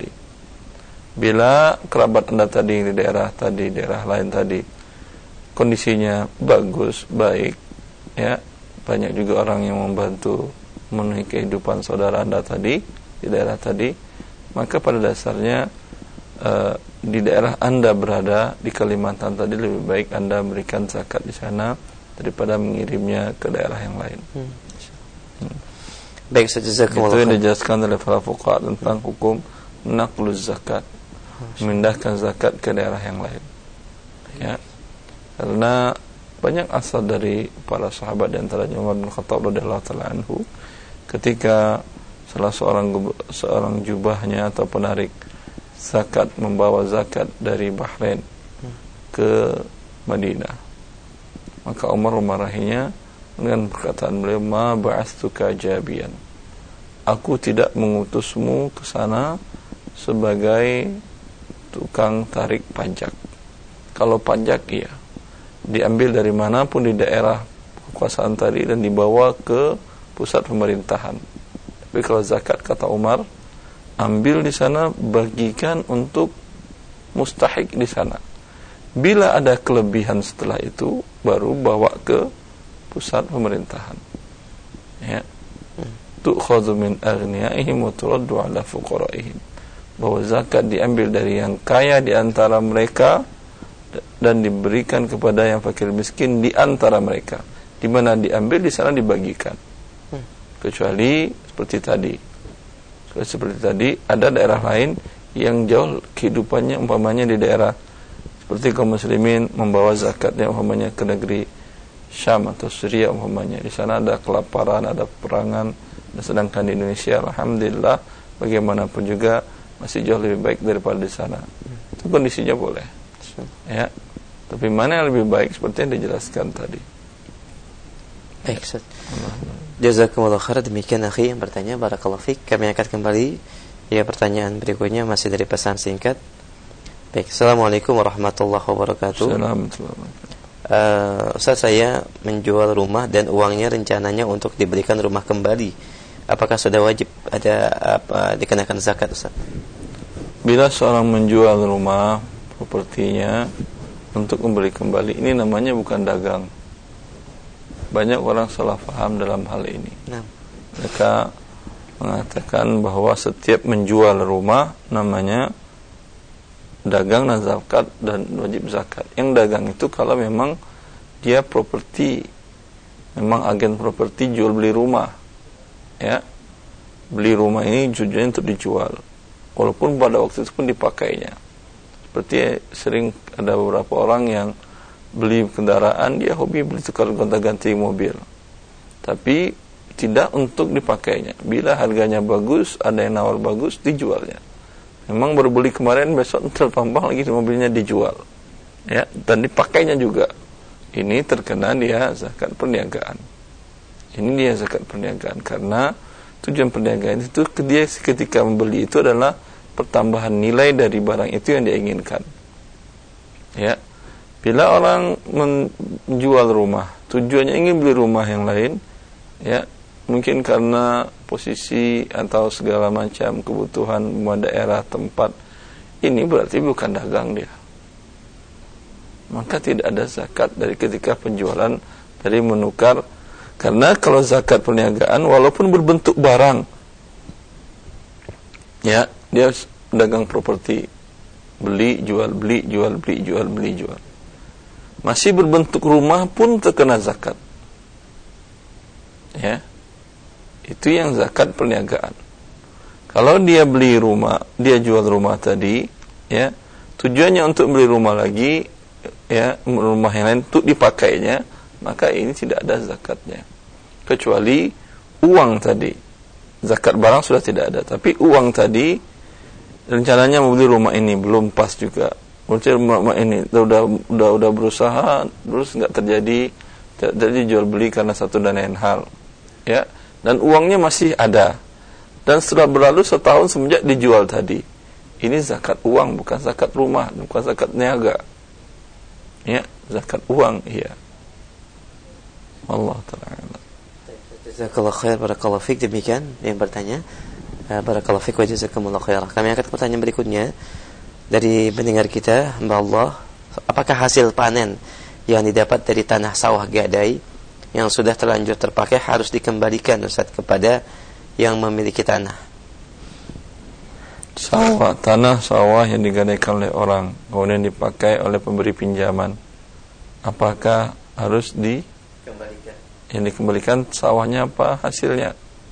Bila kerabat Anda tadi di daerah tadi, daerah lain tadi, kondisinya bagus, baik, ya, banyak juga orang yang membantu memenuhi kehidupan saudara Anda tadi di daerah tadi, maka pada dasarnya uh, di daerah Anda berada di Kalimantan tadi lebih baik Anda berikan zakat di sana daripada mengirimnya ke daerah yang lain. Hmm. Hmm. Baik, jazakumullah. Itu yang dijelaskan oleh para fuqaha tentang hukum naqluz zakat, memindahkan zakat ke daerah yang lain. Ya, karena banyak asal dari para sahabat, di antaranya Umar bin Khattab radhiyallahu taala anhu, ketika salah seorang seorang jubahnya atau penarik zakat membawa zakat dari Bahrain ke Madinah, maka Umar memarahinya dengan perkataan beliau, ma ba'astuka jabian, aku tidak mengutusmu ke sana sebagai tukang tarik pajak. Kalau pajak iya, diambil dari manapun di daerah kekuasaan tadi dan dibawa ke pusat pemerintahan. Tapi kalau zakat, kata Umar, ambil di sana, bagikan untuk mustahik di sana. Bila ada kelebihan setelah itu, baru bawa ke pusat pemerintahan. Ya. Tu'khadhu min aghniyaihim wa turaddu 'ala fuqaraihim. Bahwa zakat diambil dari yang kaya di antara mereka dan diberikan kepada yang fakir miskin di antara mereka. Di mana diambil, di sana dibagikan. Kecuali seperti tadi. Seperti tadi, ada daerah lain yang jauh kehidupannya umpamanya di daerah seperti kaum muslimin membawa zakatnya umpamanya ke negeri Syam atau Syria umpamanya, di sana ada kelaparan, ada peperangan, dan sedangkan di Indonesia alhamdulillah bagaimanapun juga masih jauh lebih baik daripada di sana. Itu kondisinya boleh. Ya. Tapi mana yang lebih baik seperti yang dijelaskan tadi. Baik, Ustaz. Jazakumullah khair. Demikian akhi yang bertanya, barakallahu fiik. Kami angkat kembali ya pertanyaan berikutnya masih dari pesan singkat. Baik, Assalamualaikum warahmatullahi wabarakatuh. Assalamualaikum. Uh, Ustaz, saya menjual rumah dan uangnya rencananya untuk diberikan rumah kembali. Apakah sudah wajib ada apa dikenakan zakat, Ustaz? Bila seorang menjual rumah propertinya untuk membeli kembali, ini namanya bukan dagang. banyak orang salah paham dalam hal ini. Nah. Mereka mengatakan bahwa setiap menjual rumah namanya dagang dan zakat dan wajib zakat. Yang dagang itu kalau memang dia properti, memang agen properti jual beli rumah, ya, beli rumah ini tujuannya untuk dijual, walaupun pada waktu itu pun dipakainya. Seperti sering ada beberapa orang yang beli kendaraan, dia hobi beli tukar gonta-ganti mobil, tapi tidak untuk dipakainya. Bila harganya bagus, ada yang nawar bagus, dijualnya. Memang baru beli kemarin, besok terpampang lagi mobilnya dijual, ya, dan dipakainya juga. Ini terkena dia zakat perniagaan. Ini dia zakat perniagaan, karena tujuan perniagaan itu dia ketika membeli itu adalah pertambahan nilai dari barang itu yang dia inginkan. Ya, bila orang menjual rumah, tujuannya ingin beli rumah yang lain, ya, mungkin karena posisi atau segala macam kebutuhan daerah tempat, ini berarti bukan dagang dia. Maka tidak ada zakat dari ketika penjualan, dari menukar. Karena kalau zakat perniagaan, walaupun berbentuk barang, ya, dia dagang properti, beli jual beli jual beli jual beli jual, masih berbentuk rumah pun terkena zakat, ya. Itu yang zakat perniagaan. Kalau dia beli rumah, dia jual rumah tadi, ya, tujuannya untuk beli rumah lagi, ya, rumah yang lain untuk dipakainya, maka ini tidak ada zakatnya. Kecuali uang tadi, zakat barang sudah tidak ada, tapi uang tadi rencananya mau beli rumah ini, belum pas juga, mungkin rumah ini udah udah udah berusaha terus nggak terjadi, jadi jual beli karena satu dan lain hal, ya, dan uangnya masih ada, dan setelah berlalu setahun semenjak dijual tadi, ini zakat uang, bukan zakat rumah, bukan zakat niaga, ya, zakat uang, iya. Allah Ta'ala. Jazakallah khair, barakallahu fik. Demikian yang bertanya. Barakallahu fik wa jazakumullah khair. Kami angkat pertanyaan berikutnya dari pendengar kita, Mbak Allah. Apakah hasil panen yang didapat dari tanah sawah gadai yang sudah terlanjur terpakai harus dikembalikan, Ustaz, kepada yang memiliki tanah? Sawah, tanah sawah yang digadaikan oleh orang kemudian dipakai oleh pemberi pinjaman, apakah harus dikembalikan? Yang dikembalikan sawahnya apa hasilnya?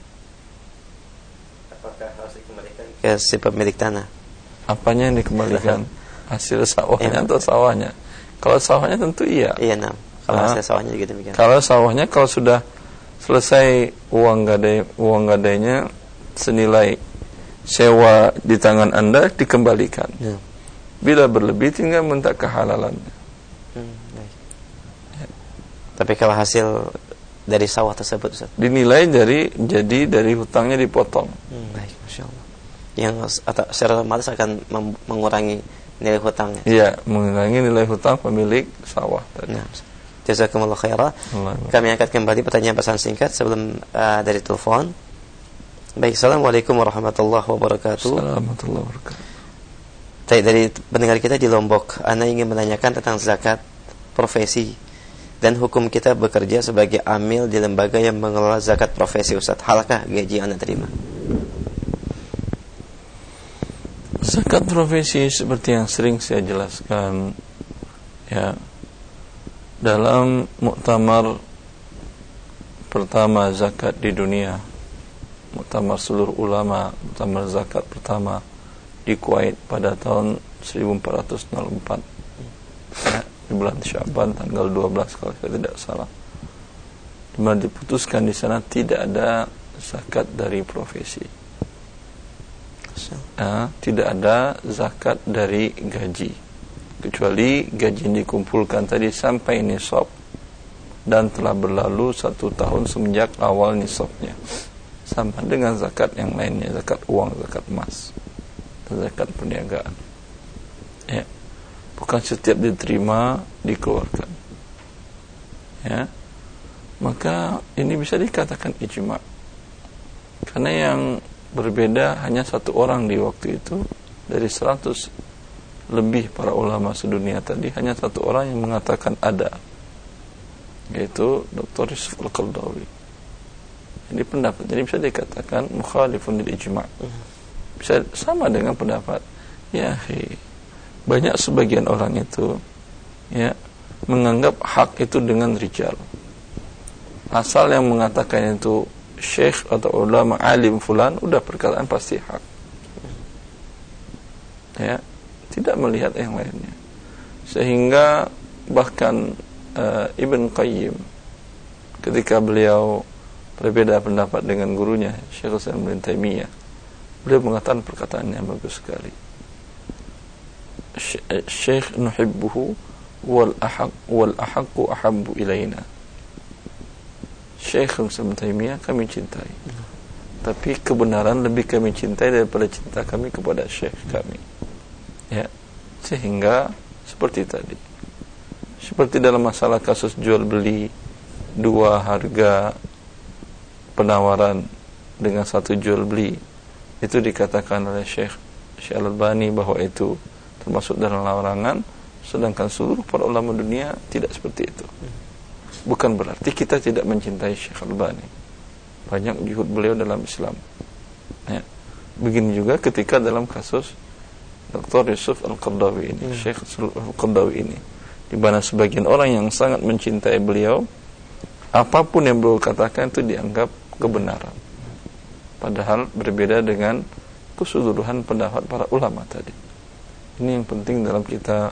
Apakah harus dikembalikan ke si pemilik tanah? Apanya yang dikembalikan? Hasil sawahnya atau sawahnya? Kalau sawahnya tentu iya. Iya, nah. Kalau hasil sawahnya juga demikian. Kalau sawahnya, kalau sudah selesai uang gadai, uang gadainya senilai sewa di tangan Anda, dikembalikan. Ya. Bila berlebih tinggal minta kehalalannya. Hmm, baik. Ya. Tapi kalau hasil dari sawah tersebut, Ustaz, dinilai dari jadi dari hutangnya dipotong. Hmm, baik, Masya Allah. Yang atau secara otomatis akan mengurangi nilai hutangnya. Iya, mengurangi nilai hutang pemilik sawah tadi. Nah, jazakumullah khairah. Kami angkat kembali pertanyaan pesan singkat sebelum uh, dari telepon. Baik, assalamualaikum warahmatullahi wabarakatuh. Warahmatullahi wabarakatuh. Baik, dari pendengar kita di Lombok, Ana ingin menanyakan tentang zakat profesi dan hukum kita bekerja sebagai amil di lembaga yang mengelola zakat profesi, Ustaz. Halakah gaji Anda terima? Zakat profesi seperti yang sering saya jelaskan, ya, dalam muktamar pertama zakat di dunia, muktamar seluruh ulama, muktamar zakat pertama di Kuwait pada tahun seribu empat ratus empat, ya, di bulan Sya'ban tanggal dua belas kalau saya tidak salah, di mana diputuskan di sana tidak ada zakat dari profesi, ya, tidak ada zakat dari gaji, kecuali gaji yang dikumpulkan tadi sampai nisab dan telah berlalu satu tahun semenjak awal nisabnya, sama dengan zakat yang lainnya, zakat uang, zakat emas, dan zakat perniagaan, ya, bukan setiap diterima dikeluarkan, ya. Maka ini bisa dikatakan ijma', karena yang berbeda hanya satu orang di waktu itu dari seratus lebih para ulama sedunia tadi, hanya satu orang yang mengatakan ada, yaitu Doktor Yusuf Al-Qaradawi. Ini pendapat, jadi bisa dikatakan mukhalifun lil ijma'. Bisa sama dengan pendapat ya, banyak sebagian orang itu ya menganggap hak itu dengan rijal. Asal yang mengatakan itu syekh atau ulama alim fulan, udah perkataan pasti hak. Ya, tidak melihat yang lainnya. Sehingga bahkan uh, Ibn Qayyim ketika beliau berbeda pendapat dengan gurunya Syekh Islam Ibn Taimiyah, beliau mengatakan perkataan yang bagus sekali. Syekh nuhibbuhu wal ahaq wal ahaqu ahabbu ilaina. Syekh Islam Ibn Taimiyah kami cintai, tapi kebenaran lebih kami cintai daripada cinta kami kepada syekh kami. Ya, sehingga seperti tadi, seperti dalam masalah kasus jual beli, dua harga penawaran dengan satu jual beli, itu dikatakan oleh Syekh Syekh Al-Albani bahwa itu termasuk dalam larangan, sedangkan seluruh para ulama dunia tidak seperti itu. Bukan berarti kita tidak mencintai Syekh Al-Albani, banyak juhud beliau dalam Islam ya. Begini juga ketika dalam kasus Doktor Yusuf Al-Qaradawi ini, hmm. Syekh Al-Qaradawi ini, di mana sebagian orang yang sangat mencintai beliau, apapun yang beliau katakan itu dianggap kebenaran, padahal berbeda dengan keseluruhan pendapat para ulama tadi. Ini yang penting dalam kita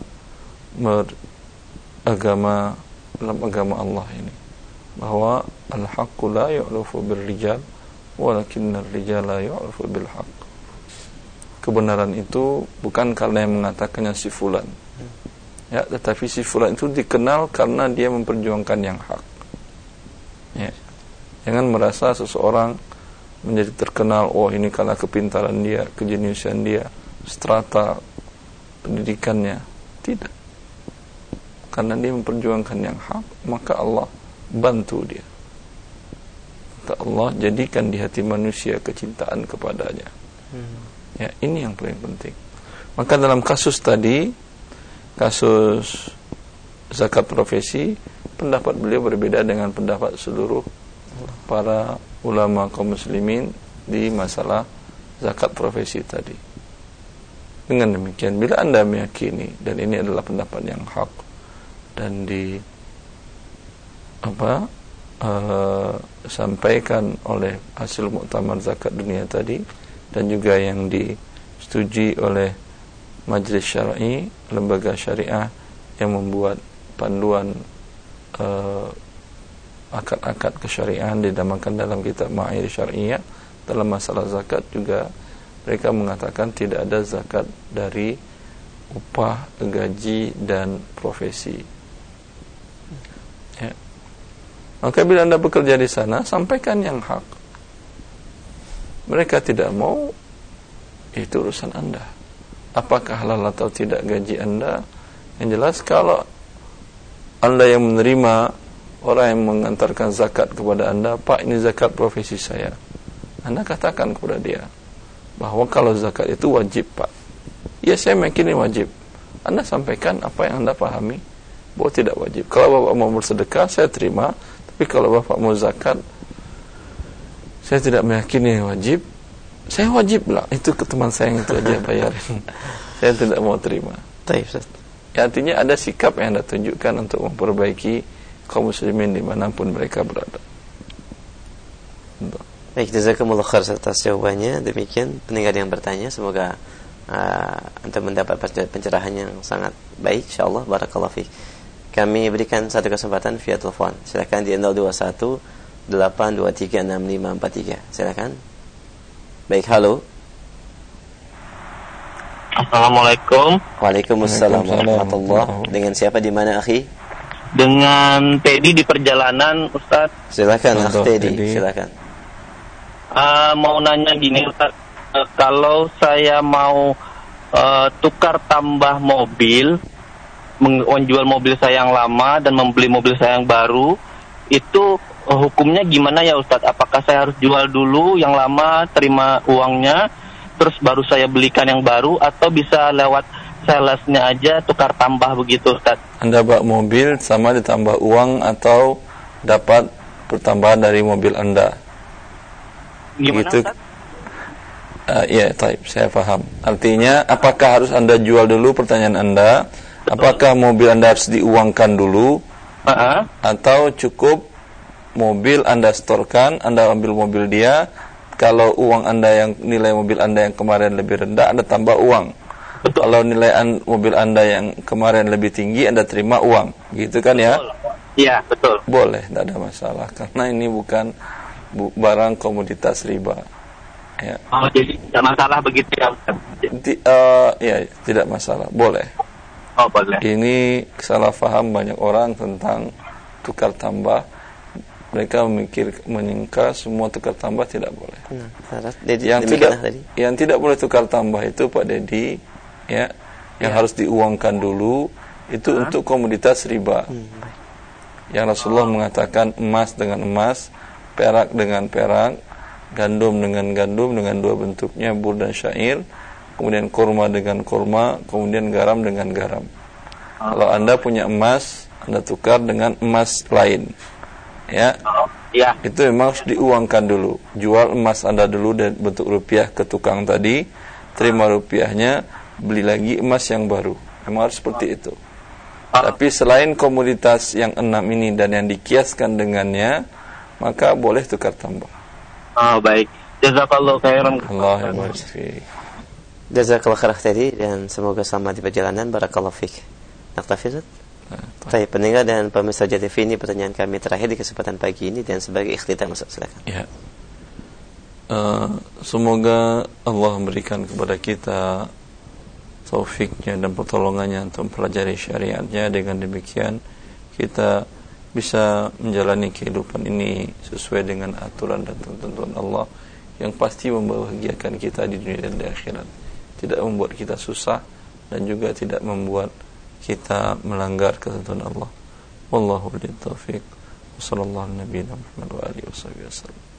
beragama, dalam agama Allah ini, bahwa al-haqqu la yu'lafu bir-rijal walakinna ar-rijal la yu'lafu bil-haqq. Kebenaran itu bukan karena yang mengatakannya si fulan, ya, tetapi si fulan itu dikenal karena dia memperjuangkan yang hak. Ya. Jangan merasa seseorang menjadi terkenal, oh ini karena kepintaran dia, kejeniusan dia, strata pendidikannya. Tidak. Karena dia memperjuangkan yang hak, maka Allah bantu dia. Maka Allah jadikan di hati manusia kecintaan kepadanya. Hmm. Ya, ini yang paling penting. Maka dalam kasus tadi, kasus zakat profesi, pendapat beliau berbeda dengan pendapat seluruh para ulama kaum muslimin di masalah zakat profesi tadi. Dengan demikian, bila Anda meyakini dan ini adalah pendapat yang hak dan di apa uh, sampaikan oleh hasil muktamar zakat dunia tadi, dan juga yang disetujui oleh Majelis Syar'i, lembaga syariah yang membuat panduan uh, akad-akad kesyariahan dinamakan dalam kitab Ma'air Syar'iyah dalam masalah zakat, juga mereka mengatakan tidak ada zakat dari upah, gaji dan profesi. Ya. Maka bila Anda bekerja di sana, sampaikan yang hak. Mereka tidak mau, itu urusan Anda. Apakah halal atau tidak gaji Anda? Yang jelas kalau Anda yang menerima orang yang mengantarkan zakat kepada Anda, Pak, ini zakat profesi saya, Anda katakan kepada dia bahwa kalau zakat itu wajib, Pak. Ya, saya meyakini wajib. Anda sampaikan apa yang Anda pahami bahwa tidak wajib. Kalau Bapak mau bersedekah, saya terima. Tapi kalau Bapak mau zakat, saya tidak meyakini wajib, saya wajib lah, itu ke teman saya yang itu aja bayarin. Saya tidak mau terima. Ya, artinya ada sikap yang Anda tunjukkan untuk memperbaiki kaum muslimin dimanapun mereka berada. Baik, jazakumullah khair atas jawabannya. Demikian pendengar yang bertanya, semoga uh, Anda mendapat pencerahan yang sangat baik, insyaallah. Barakallahu fiik. Kami berikan satu kesempatan via telepon. Silakan di nol dua satu delapan dua tiga enam lima empat tiga. Silakan. Baik, halo. Assalamualaikum. Waalaikumsalam warahmatullahi. Dengan siapa di mana, akhi? Dengan Teddy di perjalanan, Ustaz. Silakan, Akh Teddy, silakan. Uh, mau nanya gini, Ustaz. Uh, kalau saya mau uh, tukar tambah mobil, menjual mobil saya yang lama dan membeli mobil saya yang baru, itu hukumnya gimana ya Ustadz? Apakah saya harus jual dulu yang lama, terima uangnya, terus baru saya belikan yang baru, atau bisa lewat salesnya aja tukar tambah begitu Ustadz? Anda bawa mobil sama ditambah uang atau dapat pertambahan dari mobil Anda. Gimana, gitu. Uh, ya, taib, saya paham. Artinya, apakah harus Anda jual dulu, pertanyaan Anda? Betul. Apakah mobil Anda harus diuangkan dulu? Uh-huh. Atau cukup mobil Anda setorkan, Anda ambil mobil dia, kalau uang Anda yang nilai mobil Anda yang kemarin lebih rendah, Anda tambah uang. Betul. Kalau nilai an, mobil Anda yang kemarin lebih tinggi, Anda terima uang. Gitu kan ya? Iya, betul. Boleh, tidak ada masalah. Karena ini bukan bu, barang komoditas riba. Ya. Oh, jadi tidak masalah begitu ya? Di, uh, ya, tidak masalah. Boleh. Oh, boleh. Ini salah faham banyak orang tentang tukar tambah. Mereka memikir menyangka semua tukar tambah tidak boleh. Nah, Dedi, yang tidak tadi. yang tidak boleh tukar tambah itu Pak Dedi, ya, yang ya. harus diuangkan dulu itu huh? untuk komoditas riba. Hmm. Yang Rasulullah oh. mengatakan emas dengan emas, perak dengan perak, gandum dengan gandum dengan dua bentuknya, bur dan syair, kemudian kurma dengan kurma, kemudian garam dengan garam. Oh. Kalau Anda punya emas, Anda tukar dengan emas lain. Ya, ya, itu memang harus diuangkan dulu. Jual emas Anda dulu dan bentuk rupiah ke tukang tadi, terima rupiahnya, beli lagi emas yang baru. Memang harus seperti itu. Tapi selain komoditas yang enam ini dan yang dikiaskan dengannya, maka boleh tukar tambah. Oh, baik. Jazakallahu khairan. Allah yang baik. Jazakallahu khairan tadi, dan semoga selamat di perjalanan. Barakallahu fiik. Naktafi, Ustaz? Baik, pendengar dan pemirsa J T V, ini pertanyaan kami terakhir di kesempatan pagi ini, dan sebagai ikhtitam, Ustaz, silakan. Ya. Uh, semoga Allah memberikan kepada kita taufiknya dan pertolongannya untuk mempelajari syariatnya. Dengan demikian kita bisa menjalani kehidupan ini sesuai dengan aturan dan tuntunan Allah yang pasti membahagiakan kita di dunia dan di akhirat. Tidak membuat kita susah dan juga tidak membuat kita melanggar ketentuan Allah. Wallahu a'lam. Taufiq. Wassallallahu ala nabiyina Muhammad wa alihi wasallam.